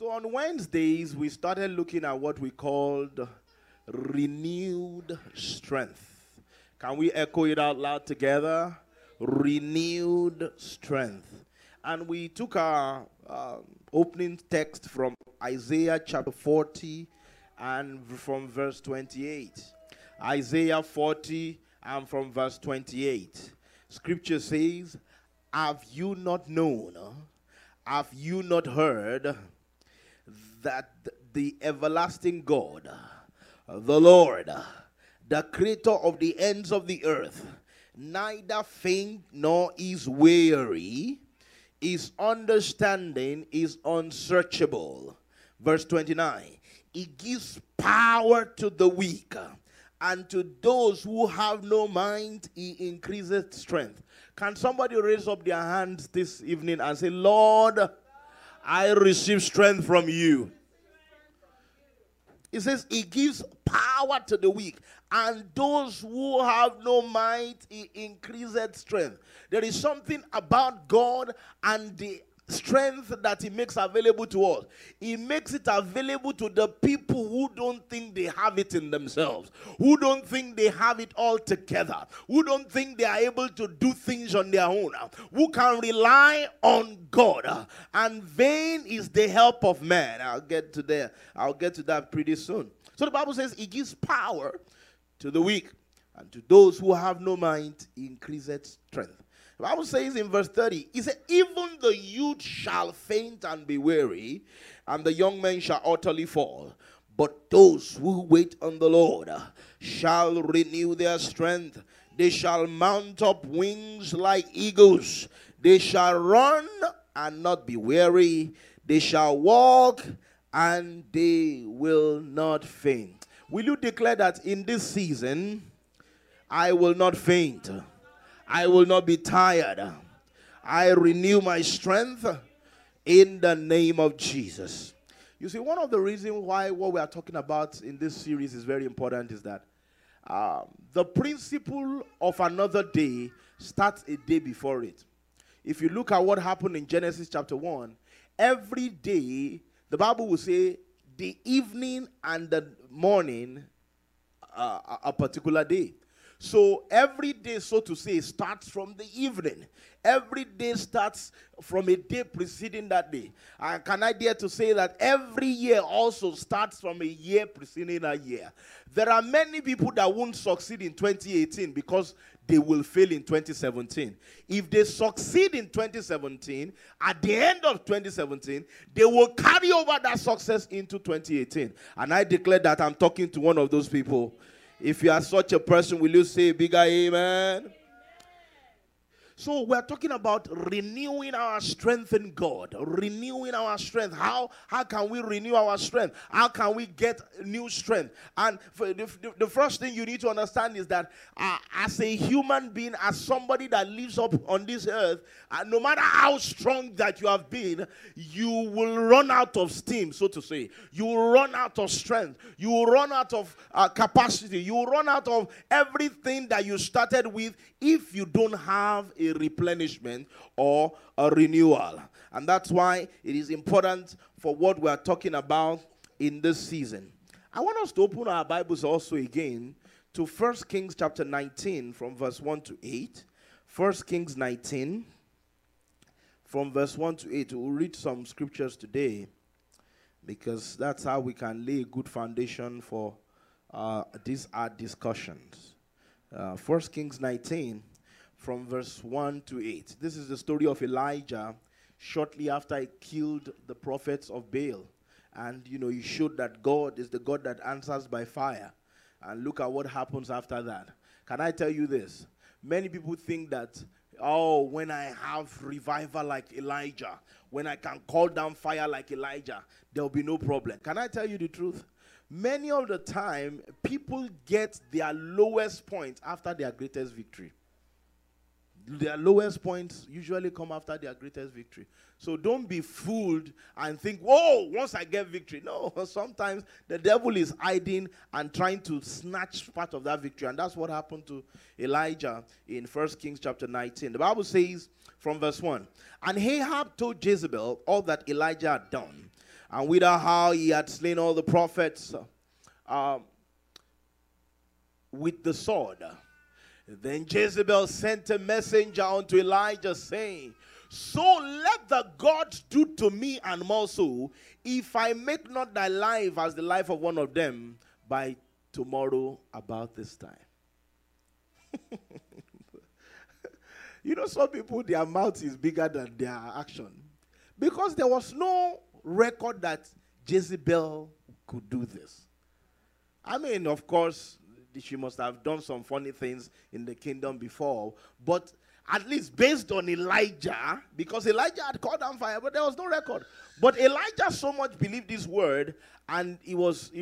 So on Wednesdays, we started looking at what we called renewed strength. Can we echo it out loud together? Renewed strength. And we took our opening text from Isaiah chapter 40 and from verse 28. Isaiah 40 and from verse 28. Scripture says, "Have you not known? Have you not heard that the everlasting God, the Lord, the creator of the ends of the earth, neither faint nor is weary, his understanding is unsearchable." Verse 29, "He gives power to the weak, and to those who have no mind, he increases strength." Can somebody raise up their hands this evening and say, "Lord, I receive strength from you"? It says, "He gives power to the weak, and those who have no might, he increases strength." There is something about God and the strength that he makes available to us. He makes it available to the people who don't think they have it in themselves, who don't think they have it all together, who don't think they are able to do things on their own, who can rely on God. And vain is the help of man. I'll get to that pretty soon. So the Bible says he gives power to the weak, and to those who have no mind, he increases strength. The Bible says in verse 30, he said, "Even the youth shall faint and be weary, and the young men shall utterly fall. But those who wait on the Lord shall renew their strength. They shall mount up wings like eagles. They shall run and not be weary. They shall walk and they will not faint." Will you declare that in this season, I will not faint? I will not be tired. I renew my strength in the name of Jesus. You see, one of the reasons why what we are talking about in this series is very important is that the principle of another day starts a day before it. If you look at what happened in Genesis chapter 1, every day, the Bible will say the evening and the morning a particular day. So every day, so to say, starts from the evening. Every day starts from a day preceding that day. And can I dare to say that every year also starts from a year preceding a year? There are many people that won't succeed in 2018 because they will fail in 2017. If they succeed in 2017, at the end of 2017, they will carry over that success into 2018. And I declare that I'm talking to one of those people. If you are such a person, will you say bigger amen? So we're talking about renewing our strength in God. Renewing our strength. How can we renew our strength? How can we get new strength? And the first thing you need to understand is that as a human being, as somebody that lives up on this earth, no matter how strong that you have been, you will run out of steam, so to say. You will run out of strength. You will run out of capacity. You will run out of everything that you started with if you don't have a replenishment or a renewal. And that's why it is important for what we are talking about in this season. I want us to open our Bibles also again to 1 Kings chapter 19 from verse 1 to 8. 1 Kings 19 from verse 1 to 8. We'll read some scriptures today because that's how we can lay a good foundation for these discussions. 1 Kings 19 from verse 1 to 8. This is the story of Elijah shortly after he killed the prophets of Baal. And, he showed that God is the God that answers by fire. And look at what happens after that. Can I tell you this? Many people think that, when I have revival like Elijah, when I can call down fire like Elijah, there will be no problem. Can I tell you the truth? Many of the time, people get their lowest point after their greatest victory. Their lowest points usually come after their greatest victory. So don't be fooled and think, once I get victory. No, sometimes the devil is hiding and trying to snatch part of that victory. And that's what happened to Elijah in 1 Kings chapter 19. The Bible says from verse 1, "And Ahab told Jezebel all that Elijah had done. And with how he had slain all the prophets with the sword. Then Jezebel sent a messenger unto Elijah, saying, so let the gods do to me and more so, if I make not thy life as the life of one of them by tomorrow about this time. You know, some people, their mouth is bigger than their action. Because there was no record that Jezebel could do this. I mean, of course, she must have done some funny things in the kingdom before, but at least based on Elijah, because Elijah had called down fire, but there was no record. But Elijah so much believed this word, and the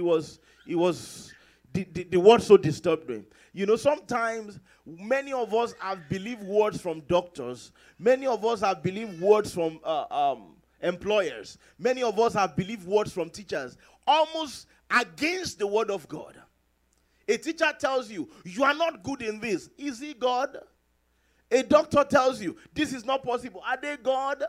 word so disturbed him. You know, sometimes many of us have believed words from doctors. Many of us have believed words from employers. Many of us have believed words from teachers, almost against the word of God. A teacher tells you, you are not good in this. Is he God? A doctor tells you, this is not possible. Are they God?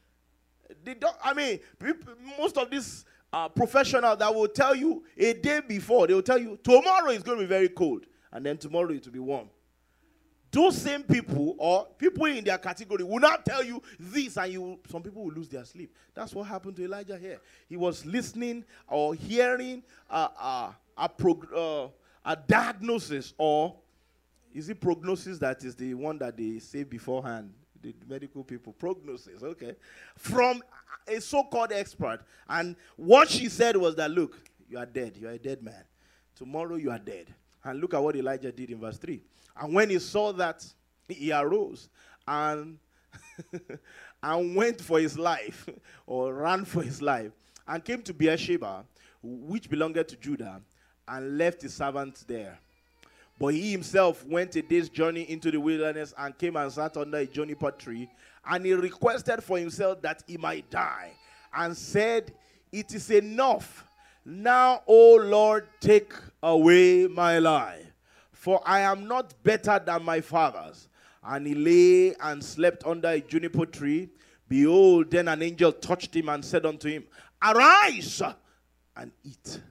Most of these professionals that will tell you a day before, they will tell you, tomorrow is going to be very cold. And then tomorrow it will be warm. Those same people, or people in their category, will not tell you this, and some people will lose their sleep. That's what happened to Elijah here. He was listening or hearing a diagnosis, or is it prognosis that is the one that they say beforehand? The medical people, prognosis, okay, from a so-called expert. And what she said was that, look, you are dead. You are a dead man. Tomorrow you are dead. And look at what Elijah did in verse 3. And when he saw that, he arose and, and went for his life, or ran for his life, and came to Beersheba, which belonged to Judah, and left his servants there. But he himself went a day's journey into the wilderness, and came and sat under a juniper tree, and he requested for himself that he might die, and said, it is enough. Now, O Lord, take away my life, for I am not better than my fathers. And he lay and slept under a juniper tree. Behold, then an angel touched him and said unto him, arise and eat.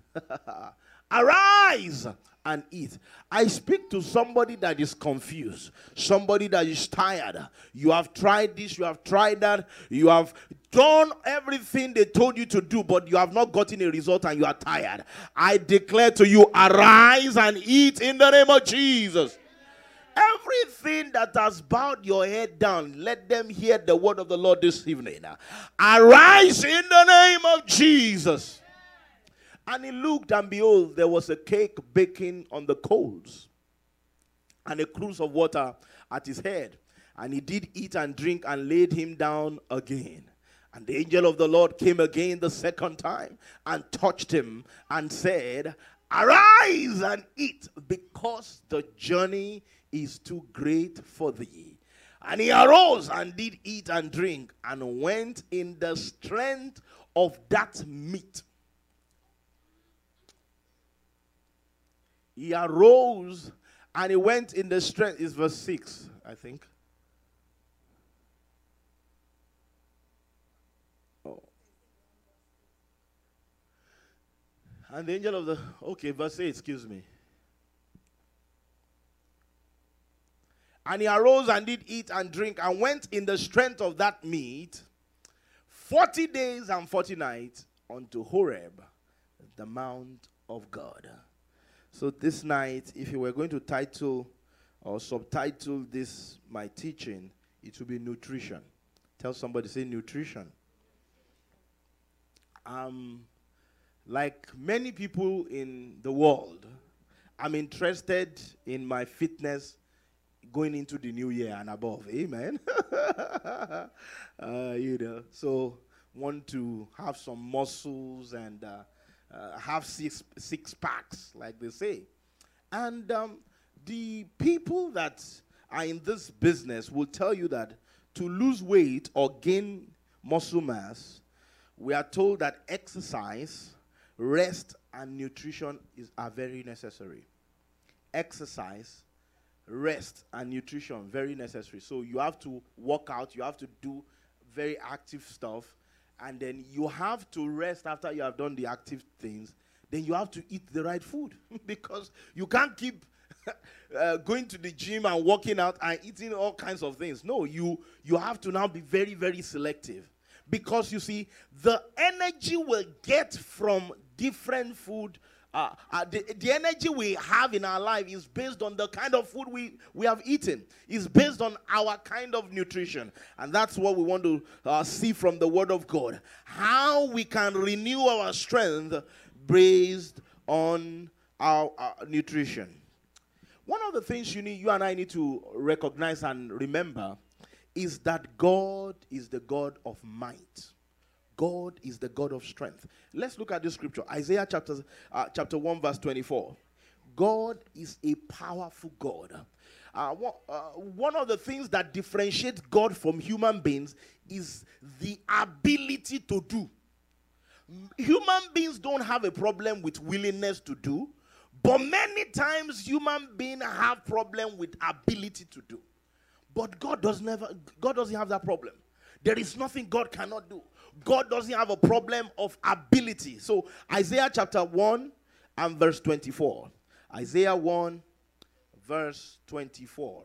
Arise and eat. I speak to somebody that is confused, somebody that is tired. You have tried this, you have tried that, you have done everything they told you to do, but you have not gotten a result and you are tired. I declare to you, arise and eat in the name of Jesus. Everything that has bowed your head down, let them hear the word of the Lord this evening. Arise in the name of Jesus. And he looked, and behold, there was a cake baking on the coals, and a cruse of water at his head. And he did eat and drink, and laid him down again. And the angel of the Lord came again the second time, and touched him, and said, arise and eat, because the journey is too great for thee. And he arose and did eat and drink, and went in the strength of that meat. He arose and he went in the strength. It's verse 6, I think. Oh. And the angel of the, okay, verse 8, excuse me. And he arose and did eat and drink, and went in the strength of that meat 40 days and 40 nights unto Horeb, the mount of God. So this night, if you were going to title or subtitle this, my teaching, it will be nutrition. Tell somebody, say nutrition. Like many people in the world, I'm interested in my fitness going into the new year and above. Amen. So want to have some muscles and have six packs, like they say. And the people that are in this business will tell you that to lose weight or gain muscle mass, we are told that exercise, rest, and nutrition are very necessary. Exercise, rest, and nutrition, very necessary. So you have to work out, you have to do very active stuff, and then you have to rest after you have done the active things. Then you have to eat the right food because you can't keep going to the gym and working out and eating all kinds of things. No, you have to now be very, very selective, because you see, the energy we'll get from different food, the energy we have in our life is based on the kind of food we have eaten. It's based on our kind of nutrition. And that's what we want to see from the Word of God. How we can renew our strength based on our nutrition. One of the things you and I need to recognize and remember is that God is the God of might. God is the God of strength. Let's look at this scripture. Isaiah chapter 1 verse 24. God is a powerful God. One of the things that differentiates God from human beings is the ability to do. Human beings don't have a problem with willingness to do, but many times human beings have problem with ability to do. But God doesn't have that problem. There is nothing God cannot do. God doesn't have a problem of ability. So Isaiah chapter 1 and verse 24. Isaiah 1 verse 24.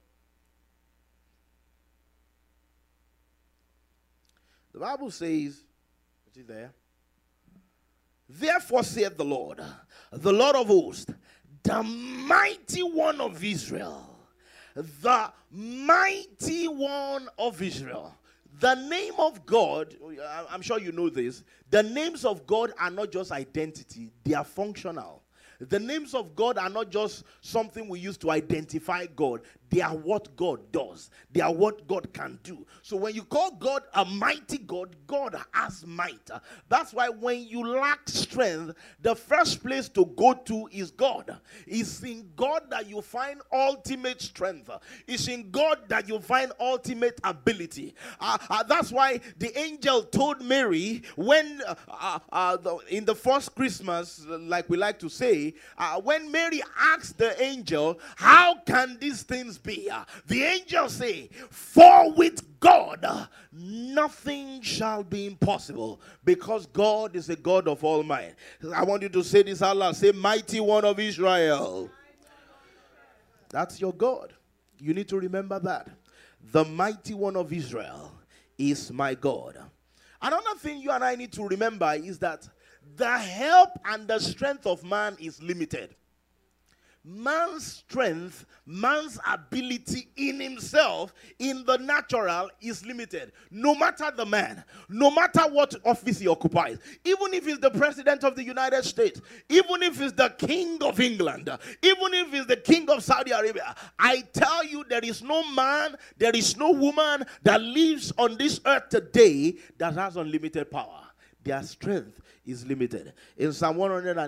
The Bible says, is it there? Therefore saith the Lord of hosts, the mighty one of Israel. The mighty one of Israel. The name of God, I'm sure you know this, the names of God are not just identity, they are functional. The names of God are not just something we use to identify God. They are what God does. They are what God can do. So when you call God a mighty God, God has might. That's why when you lack strength, the first place to go to is God. It's in God that you find ultimate strength. It's in God that you find ultimate ability. That's why the angel told Mary when in the first Christmas, like we like to say, when Mary asked the angel, how can these things be? The angel say, for with God nothing shall be impossible, because God is a God of all might. I want you to say this out loud. Say, mighty one of Israel. That's your God. You need to remember that. The mighty one of Israel is my God. Another thing you and I need to remember is that the help and the strength of man is limited. Man's strength, man's ability in himself, in the natural, is limited. No matter the man, no matter what office he occupies, even if he's the president of the United States, even if he's the king of England, even if he's the king of Saudi Arabia, I tell you, there is no man, there is no woman that lives on this earth today that has unlimited power. Their strength is limited. In Psalm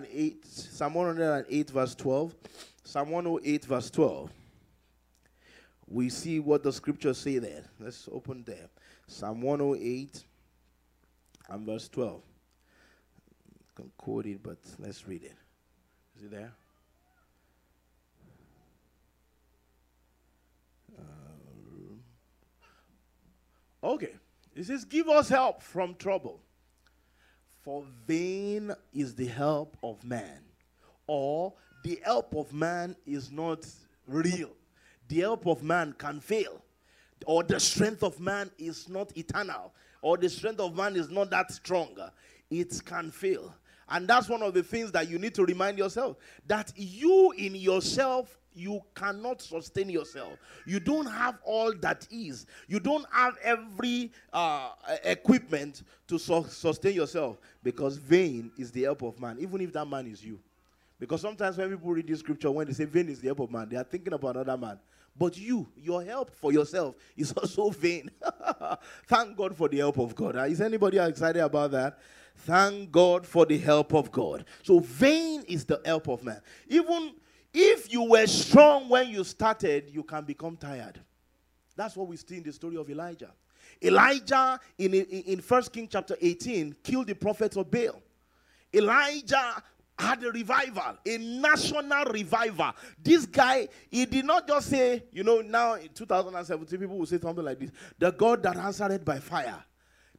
108 verse 12, Psalm 108 verse 12, we see what the scriptures say there. Let's open there. Psalm 108 and verse 12. I can quote it, but let's read it. Is it there? Okay. It says, give us help from trouble. For vain is the help of man. Or the help of man is not real. The help of man can fail. Or the strength of man is not eternal. Or the strength of man is not that strong. It can fail. And that's one of the things that you need to remind yourself. That you in yourself, you cannot sustain yourself. You don't have all that is. You don't have every equipment to sustain yourself, because vain is the help of man, even if that man is you. Because sometimes when people read this scripture, when they say vain is the help of man, they are thinking about another man. But your help for yourself is also vain. Thank God for the help of God. Is anybody excited about that? Thank God for the help of God. So vain is the help of man. Even if you were strong when you started, you can become tired. That's what we see in the story of Elijah. Elijah, in 1 Kings chapter 18, killed the prophets of Baal. Elijah had a revival, a national revival. This guy, he did not just say, now in 2017, people will say something like this, the God that answered by fire.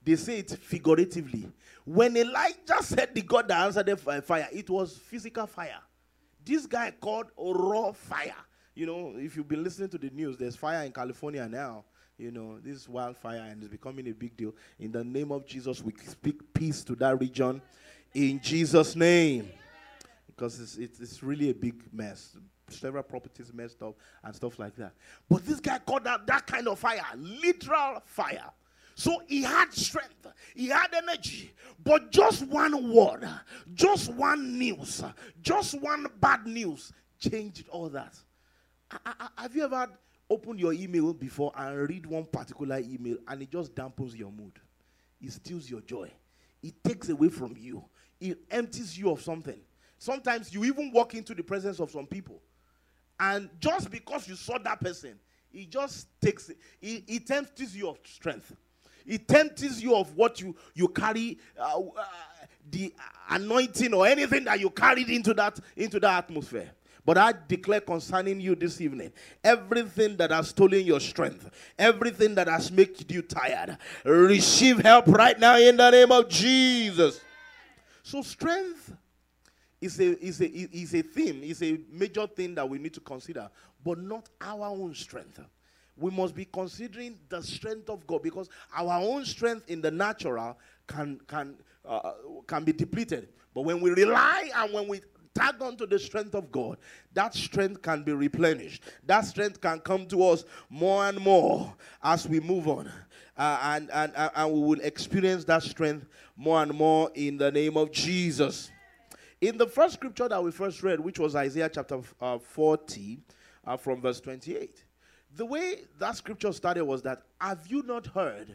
they say it figuratively. When Elijah said the God that answered the fire, it was physical fire. This guy called raw fire. You know, if you've been listening to the news, there's fire in California now. You know, this is wildfire and it's becoming a big deal. In the name of Jesus, we speak peace to that region. In Jesus' name. Because it's really a big mess. Several properties messed up and stuff like that. But this guy called that kind of fire, literal fire. So he had strength, he had energy, but just one word, just one news, just one bad news changed all that. Have you ever opened your email before and read one particular email and it just dampens your mood? It steals your joy. It takes away from you. It empties you of something. Sometimes you even walk into the presence of some people, and just because you saw that person, it just takes, it empties you of strength. It empties you of what you carry, the anointing or anything that you carried into that atmosphere. But I declare concerning you this evening, everything that has stolen your strength, everything that has made you tired, receive help right now in the name of Jesus. So strength is a theme, is a major thing that we need to consider, but not our own strength. We must be considering the strength of God, because our own strength in the natural can be depleted. But when we rely and when we tag on to the strength of God, that strength can be replenished. That strength can come to us more and more as we move on. And we will experience that strength more and more in the name of Jesus. In the first scripture that we first read, which was Isaiah chapter 40, from verse 28, the way that scripture started was that, have you not heard?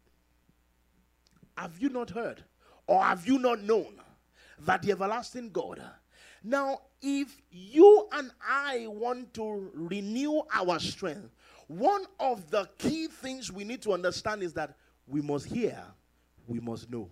Have you not heard? Or have you not known that the everlasting God? Now, if you and I want to renew our strength, one of the key things we need to understand is that we must hear, we must know.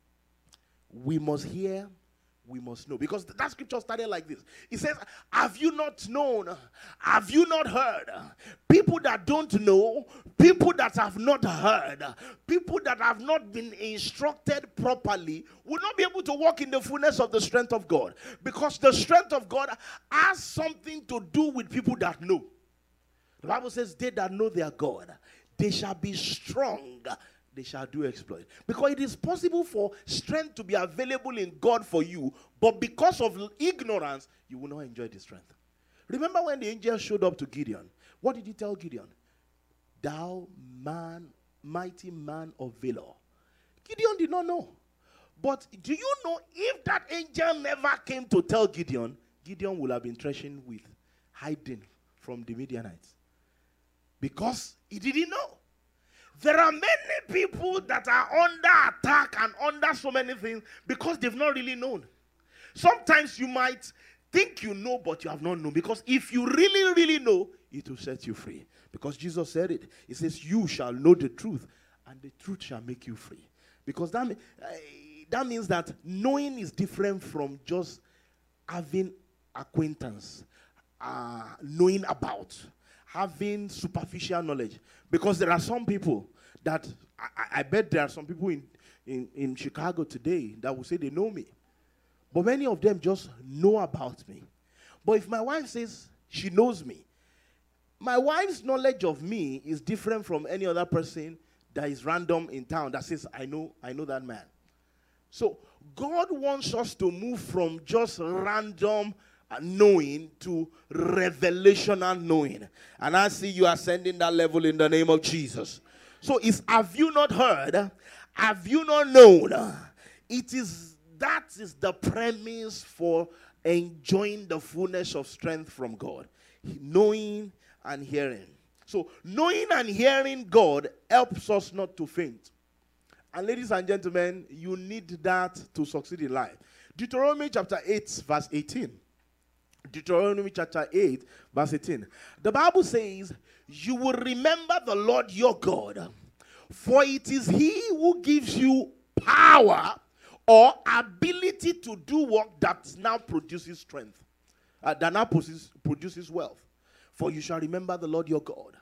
We must hear, we must know. Because that scripture started like this. It says, have you not known? Have you not heard? People that don't know, people that have not heard, people that have not been instructed properly will not be able to walk in the fullness of the strength of God. Because the strength of God has something to do with people that know. The Bible says, they that know their God, they shall be strong, they shall do exploit. Because it is possible for strength to be available in God for you, but because of ignorance, you will not enjoy the strength. Remember when the angel showed up to Gideon? What did he tell Gideon? Thou man, mighty man of valor. Gideon did not know. But do you know, if that angel never came to tell Gideon, Gideon would have been threshing with, hiding from the Midianites. Because he didn't know. There are many people that are under attack and under so many things because they've not really known. Sometimes you might think you know, but you have not known. Because if you really, really know, it will set you free. Because Jesus said it. He says, you shall know the truth, and the truth shall make you free. Because that means that knowing is different from just having acquaintance, knowing about, having superficial knowledge. Because there are some people that, I bet there are some people in Chicago today that will say they know me. But many of them just know about me. But if my wife says she knows me, my wife's knowledge of me is different from any other person that is random in town that says, I know that man. So God wants us to move from just random knowing to revelational knowing. And I see you ascending that level in the name of Jesus. So it's, have you not heard? Have you not known? That is the premise for enjoying the fullness of strength from God. Knowing and hearing. So knowing and hearing God helps us not to faint. And ladies and gentlemen, you need that to succeed in life. Deuteronomy chapter 8 verse 18. Deuteronomy chapter 8 verse 18. The Bible says, you will remember the Lord your God, for it is he who gives you power or ability to do work that now produces strength, that now produces wealth. For you shall remember the Lord your God,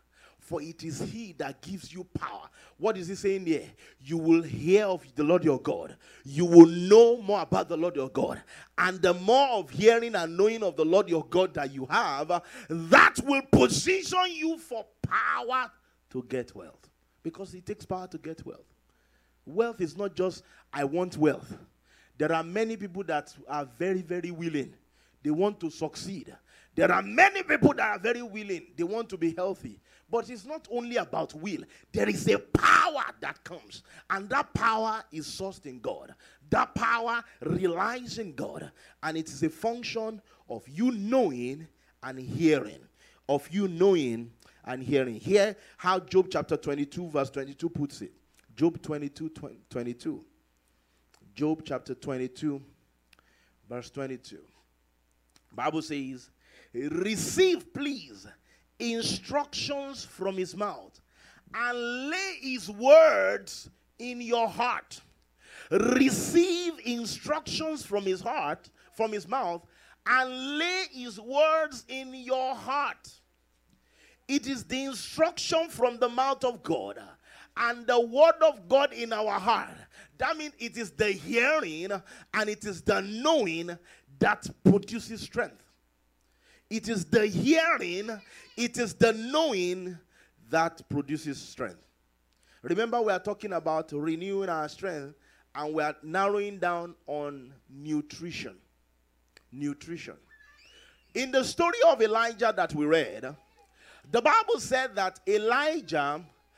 for it is he that gives you power. What is he saying here? You will hear of the Lord your God. You will know more about the Lord your God. And the more of hearing and knowing of the Lord your God that you have, that will position you for power to get wealth. Because it takes power to get wealth. Wealth is not just, I want wealth. There are many people that are very, very willing. They want to succeed. There are many people that are very willing. They want to be healthy. But it's not only about will. There is a power that comes. And that power is sourced in God. That power relies in God. And it is a function of you knowing and hearing. Of you knowing and hearing. Hear how Job chapter 22 verse 22 puts it. Job 22. Job chapter 22 verse 22. Bible says, receive, please, instructions from his mouth, and lay his words in your heart. Receive instructions from his heart, from his mouth, and lay his words in your heart. It is the instruction from the mouth of God and the word of God in our heart. That means it is the hearing and it is the knowing that produces strength. It is the hearing, it is the knowing that produces strength. Remember, we are talking about renewing our strength, and we are narrowing down on nutrition. Nutrition. In the story of Elijah that we read, the Bible said that Elijah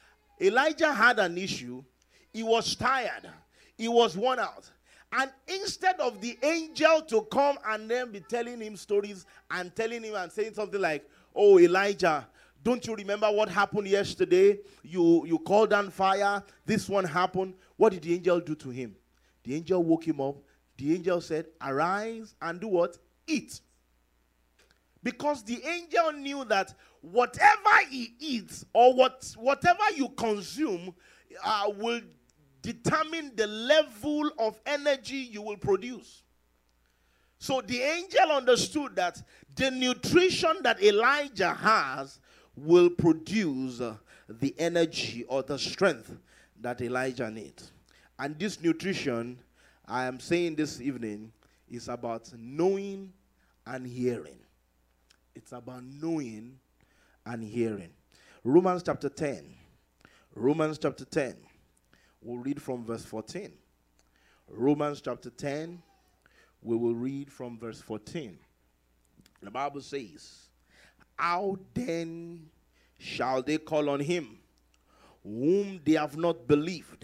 had an issue. He was tired. He was worn out. And instead of the angel to come and then be telling him stories and telling him and saying something like, oh, Elijah, don't you remember what happened yesterday? You called down fire. This one happened. What did the angel do to him? The angel woke him up. The angel said, arise and do what? Eat. Because the angel knew that whatever he eats or whatever you consume will determine the level of energy you will produce. So the angel understood that the nutrition that Elijah has will produce the energy or the strength that Elijah needs. And this nutrition, I am saying this evening, is about knowing and hearing. It's about knowing and hearing. Romans chapter 10. Romans chapter 10. We'll read from verse 14. Romans chapter 10. We will read from verse 14. The Bible says, how then shall they call on him whom they have not believed?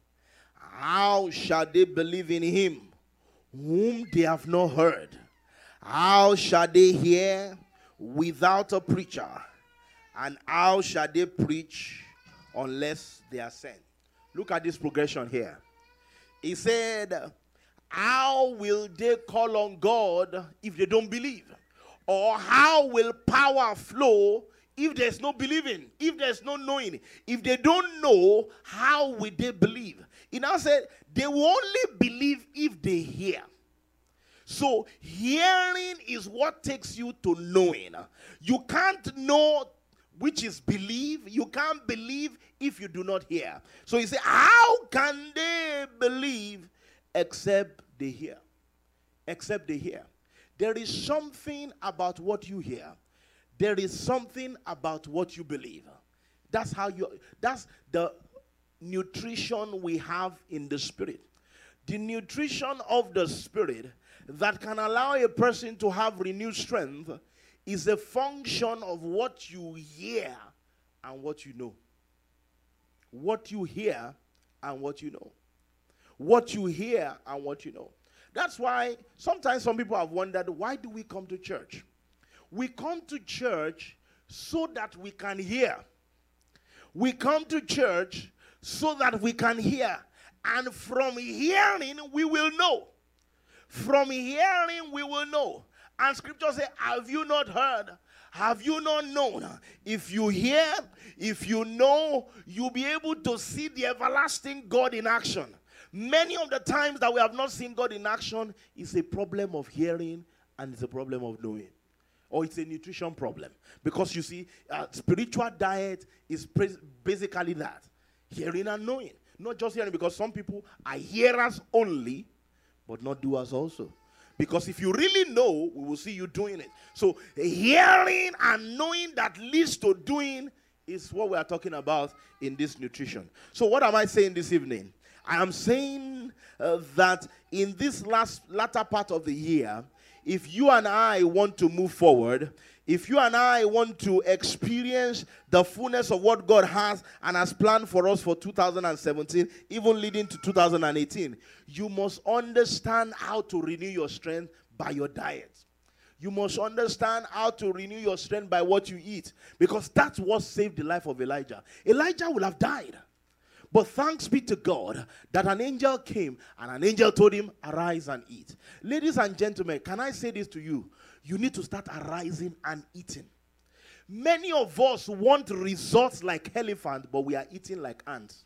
How shall they believe in him whom they have not heard? How shall they hear without a preacher? And how shall they preach unless they are sent? Look at this progression here. He said, how will they call on God if they don't believe? Or how will power flow if there's no believing, if there's no knowing? If they don't know, how will they believe? He now said, they will only believe if they hear. So hearing is what takes you to knowing. You can't know, which is believe. You can't believe if you do not hear. So he said, how can they believe except they hear? Except they hear. There is something about what you hear. There is something about what you believe. That's the nutrition we have in the spirit. The nutrition of the spirit that can allow a person to have renewed strength is a function of what you hear and what you know. What you hear and what you know. What you hear and what you know. That's why sometimes some people have wondered, why do we come to church? We come to church so that we can hear. We come to church so that we can hear. And from hearing, we will know. From hearing, we will know. And scripture says, have you not heard? Have you not known? If you hear, if you know, you'll be able to see the everlasting God in action. Many of the times that we have not seen God in action is a problem of hearing and it's a problem of knowing. or it's a nutrition problem. Because you see, spiritual diet is basically that. Hearing and knowing. Not just hearing, because some people are hearers only, but not doers also. Because if you really know, we will see you doing it. So hearing and knowing that leads to doing is what we are talking about in this nutrition. So what am I saying this evening? I am saying that in this latter part of the year, if you and I want to move forward, if you and I want to experience the fullness of what God has and has planned for us for 2017, even leading to 2018, you must understand how to renew your strength by your diet. You must understand how to renew your strength by what you eat, because that's what saved the life of Elijah. Elijah would have died. But thanks be to God that an angel came and an angel told him, arise and eat. Ladies and gentlemen, can I say this to you? You need to start arising and eating. Many of us want results like elephants, but we are eating like ants.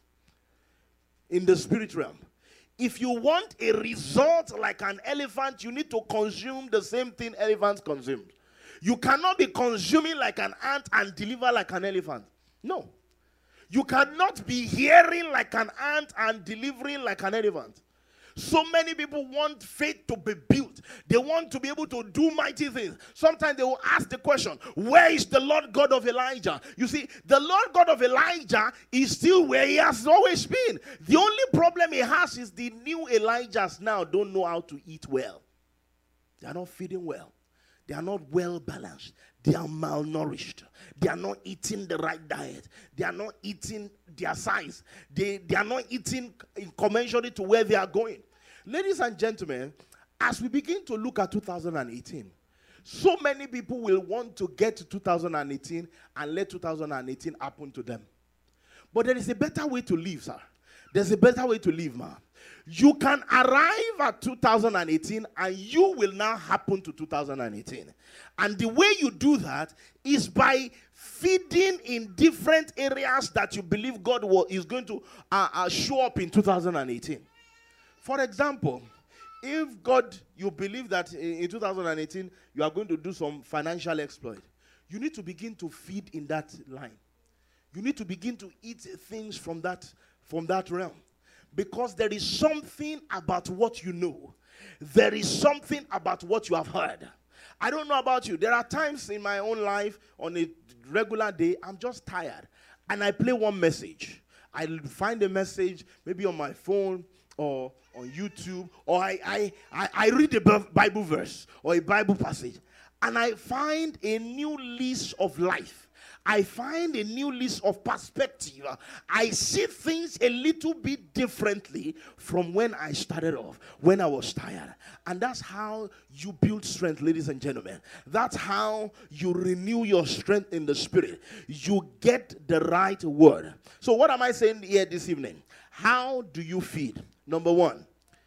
In the spirit realm. If you want a result like an elephant, you need to consume the same thing elephants consume. You cannot be consuming like an ant and deliver like an elephant. No. You cannot be hearing like an ant and delivering like an elephant. So many people want faith to be built. They want to be able to do mighty things. Sometimes they will ask the question, where is the Lord God of Elijah? You see, the Lord God of Elijah is still where he has always been. The only problem he has is the new Elijahs now don't know how to eat well. They are not feeding well. They are not well balanced. They are malnourished. They are not eating the right diet. They are not eating their size. They are not eating commensurate to where they are going. Ladies and gentlemen, as we begin to look at 2018, so many people will want to get to 2018 and let 2018 happen to them. But there is a better way to live, sir. There's a better way to live, man. You can arrive at 2018 and you will now happen to 2018. And the way you do that is by feeding in different areas that you believe God is going to show up in 2018. For example, if you believe that in 2018 you are going to do some financial exploit, you need to begin to feed in that line. You need to begin to eat things from that realm. Because there is something about what you know. There is something about what you have heard. I don't know about you. There are times in my own life, on a regular day, I'm just tired. And I play one message. I find a message, maybe on my phone or on YouTube. Or I read a Bible verse or a Bible passage. And I find a new lease of life. I find a new list of perspective. I see things a little bit differently from when I started off, when I was tired. And that's how you build strength, ladies and gentlemen. That's how you renew your strength in the spirit. You get the right word. So what am I saying here this evening? How do you feed? Number one,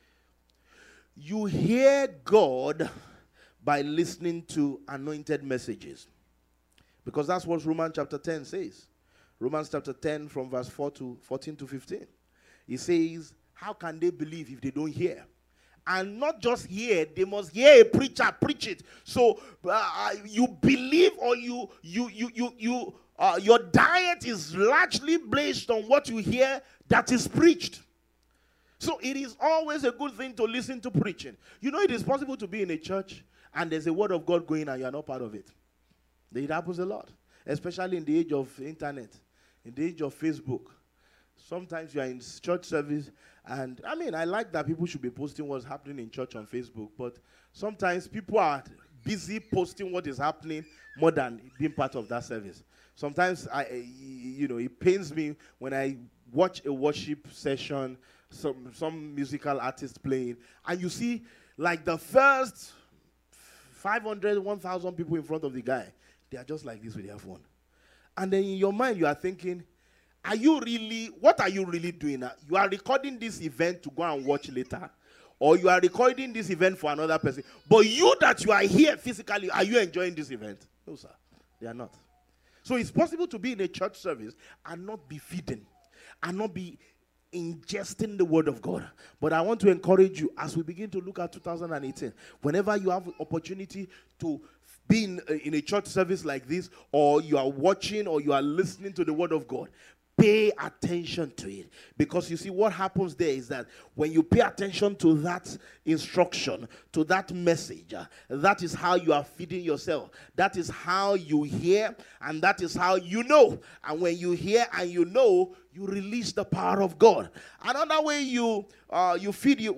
you hear God by listening to anointed messages. Because that's what Romans chapter 10 says. Romans chapter 10 from verse 14 to 15. It says, how can they believe if they don't hear? And not just hear, they must hear a preacher preach it. So you believe, or your diet is largely based on what you hear that is preached. So it is always a good thing to listen to preaching. You know, it is possible to be in a church and there's a word of God going and you are not part of it. It happens a lot, especially in the age of internet, in the age of Facebook. Sometimes you are in church service, and I like that people should be posting what's happening in church on Facebook, but sometimes people are busy posting what is happening more than being part of that service. Sometimes it pains me when I watch a worship session, some musical artist playing, and you see like the first 500, 1,000 people in front of the guy. They are just like this with their phone. And then in your mind, you are thinking, what are you really doing now? You are recording this event to go and watch later. Or you are recording this event for another person. But you that you are here physically, are you enjoying this event? No, sir. They are not. So it's possible to be in a church service and not be feeding. And not be ingesting the word of God. But I want to encourage you as we begin to look at 2018, whenever you have opportunity to be in a church service like this, or you are watching or you are listening to the word of God, pay attention to it. Because you see, what happens there is that when you pay attention to that instruction, to that message, that is how you are feeding yourself. That is how you hear, and that is how you know. And when you hear and you know, you release the power of God. Another way you feed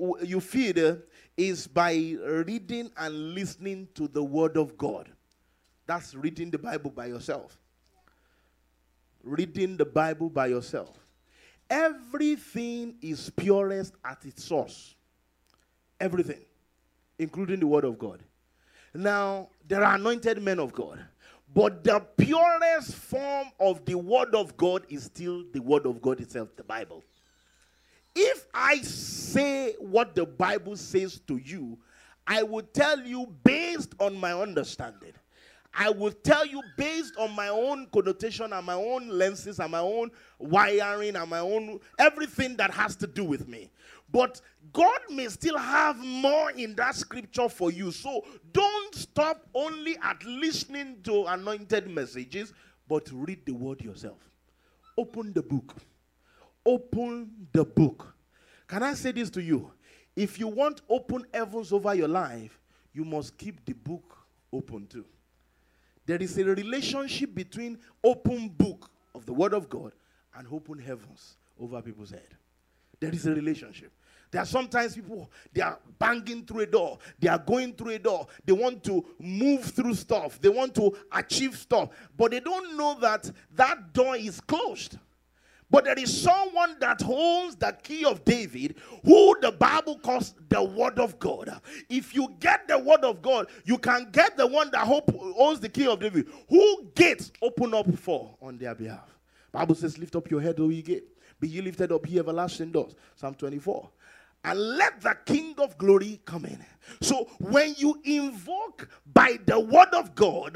is by reading and listening to the word of God. That's reading the Bible by yourself. Reading the Bible by yourself. Everything is purest at its source. Everything, including the word of God. Now, there are anointed men of God, but the purest form of the word of God is still the word of God itself, the Bible. If I say what the Bible says to you, I will tell you based on my understanding. I will tell you based on my own connotation and my own lenses and my own wiring and my own everything that has to do with me. But God may still have more in that scripture for you. So don't stop only at listening to anointed messages, but read the word yourself. Open the book. Open the book. Can I say this to you? If you want open heavens over your life, you must keep the book open too. There is a relationship between open book of the word of God and open heavens over people's head. There is a relationship. There are sometimes people, they are banging through a door. They are going through a door. They want to move through stuff. They want to achieve stuff. But they don't know that that door is closed. But there is someone that holds the key of David, who the Bible calls the word of God. If you get the word of God, you can get the one that holds the key of David. Who gates open up for on their behalf? Bible says, lift up your head, O ye gate. Be ye lifted up, ye everlasting doors. Psalm 24. And let the King of glory come in. So when you invoke by the word of God,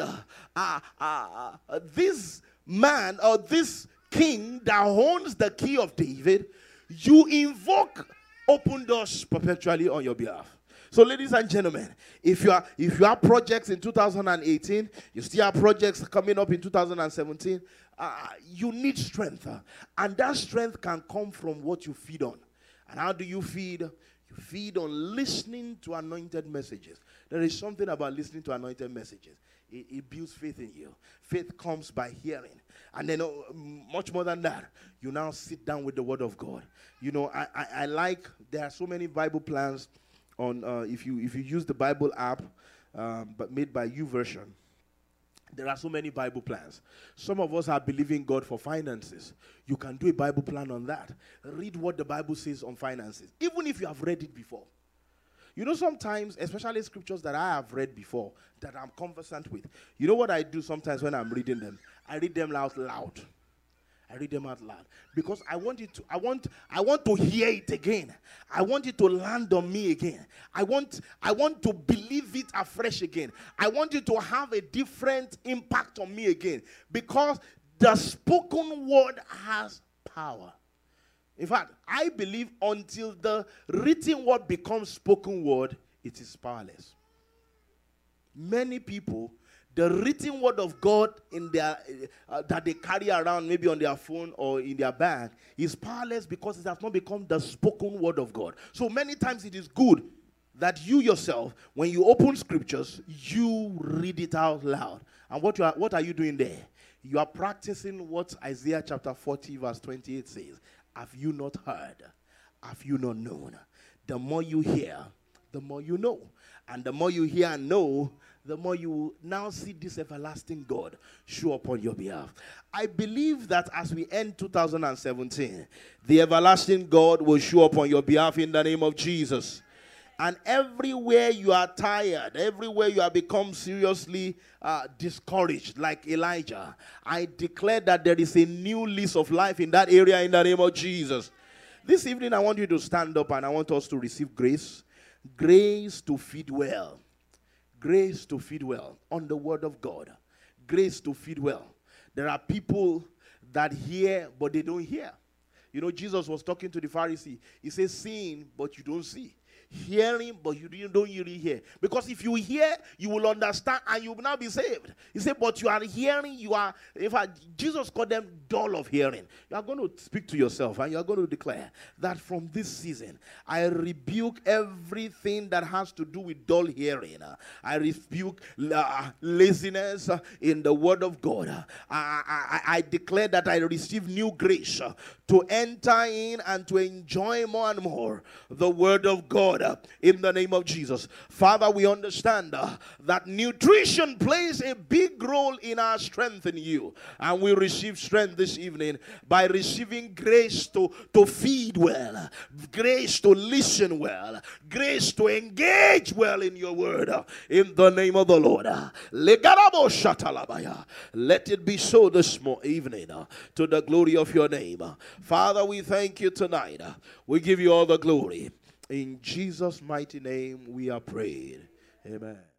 this man or this king that owns the key of David, you invoke open doors perpetually on your behalf. So ladies and gentlemen, if you have projects in 2018, you still have projects coming up in 2017, you need strength. And that strength can come from what you feed on. And how do you feed? You feed on listening to anointed messages. There is something about listening to anointed messages. It builds faith in you. Faith comes by hearing. And then much more than that, you now sit down with the word of God. You know, I like, there are so many Bible plans on, if you use the Bible app, but made by YouVersion, there are so many Bible plans. Some of us are believing God for finances. You can do a Bible plan on that. Read what the Bible says on finances, even if you have read it before. You know, sometimes, especially scriptures that I have read before, that I'm conversant with, you know what I do sometimes when I'm reading them? I read them out loud. I read them out loud. Because I want to hear it again. I want it to land on me again. I want to believe it afresh again. I want it to have a different impact on me again. Because the spoken word has power. In fact, I believe until the written word becomes spoken word, it is powerless. Many people, the written word of God in their that they carry around maybe on their phone or in their bag is powerless because it has not become the spoken word of God. So many times it is good that you yourself, when you open scriptures, you read it out loud. And what are you doing there? You are practicing what Isaiah chapter 40 verse 28 says. Have you not heard? Have you not known? The more you hear, the more you know. And the more you hear and know, the more you now see this everlasting God show up on your behalf. I believe that as we end 2017, the everlasting God will show up on your behalf in the name of Jesus. And everywhere you are tired, everywhere you have become seriously discouraged, like Elijah, I declare that there is a new lease of life in that area in the name of Jesus. This evening, I want you to stand up and I want us to receive grace. Grace to feed well. Grace to feed well on the word of God. Grace to feed well. There are people that hear, but they don't hear. You know, Jesus was talking to the Pharisee. He says, seeing, but you don't see. Hearing, but you don't really hear. Because if you hear, you will understand and you will now be saved. He said, but you are hearing, you are, in fact, Jesus called them dull of hearing. You are going to speak to yourself and you are going to declare that from this season, I rebuke everything that has to do with dull hearing. I rebuke laziness in the word of God. I declare that I receive new grace to enter in and to enjoy more and more the word of God. In the name of Jesus. Father, we understand that nutrition plays a big role in our strength in you. And we receive strength this evening by receiving grace to feed well, grace to listen well, grace to engage well in your word. In the name of the Lord. Let it be so this evening to the glory of your name. Father, we thank you tonight. We give you all the glory. In Jesus' mighty name we are prayed. Amen.